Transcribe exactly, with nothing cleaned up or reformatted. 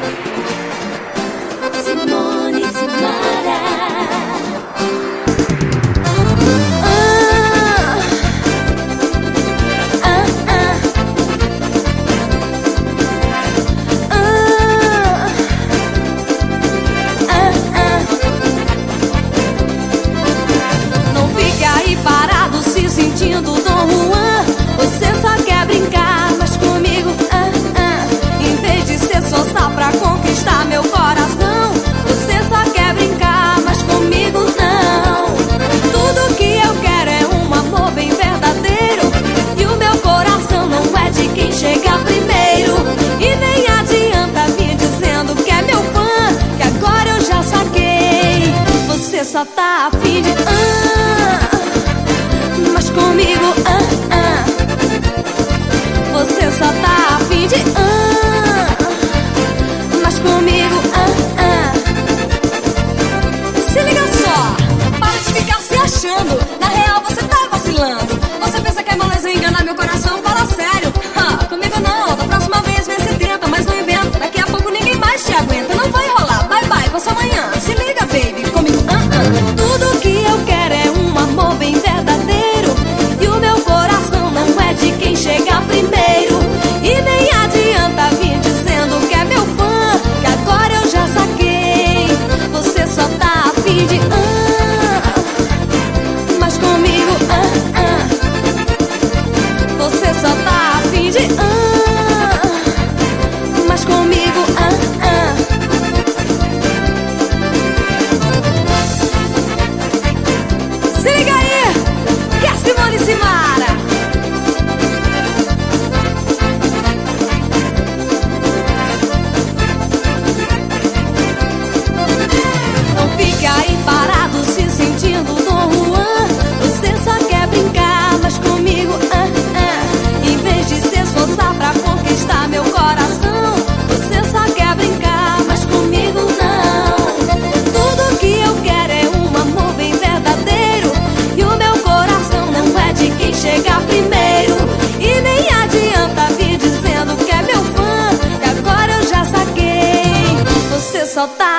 Simone Simara. Parado se sentindo Dom Juan. Você só quer brincar, mas comigo ah, ah. Em vez de ser só pra conquistar meu coração, você só quer brincar, mas comigo não. Tudo que eu quero é um amor bem verdadeiro, e o meu coração não é de quem chega primeiro. E nem adianta vir dizendo que é meu fã, que agora eu já saquei. Você só tá a fim de ah, mas comigo, ah, ah. Você só tá a fim de ah, mas comigo, ah, ah. Se liga só, para de ficar se achando. Na real você tá vacilando. Você pensa que é moleza enganar meu coração? Fala sério, ah, comigo não. Da próxima vez vê se tenta, mas não inventa. Daqui a pouco ninguém mais te aguenta. Não vai rolar, bye bye, vou só amanhã. Se liga baby, comigo, ah, ah. Tudo que eu quero é um amor bem verdadeiro, e o meu coração não é de quem chega primeiro. E nem adianta vir dizendo que é meu fã, que agora eu já saquei. Você só tá a fim de ah, mas comigo ah, ah. Você só tá a fim de ah, mas comigo ah, ah. Se liga aí, que é Simone Simara. Não fica aí parado se sentindo Dom Juan. Você só quer brincar, mas comigo ah, ah. Em vez de se esforçar pra conquistar meu coração, você só quer brincar, mas comigo não. Tudo que eu quero é um amor bem verdadeiro, e o meu coração não é de quem chega primeiro. E nem adianta vir dizendo que é meu fã, que agora eu já saquei. Você só tá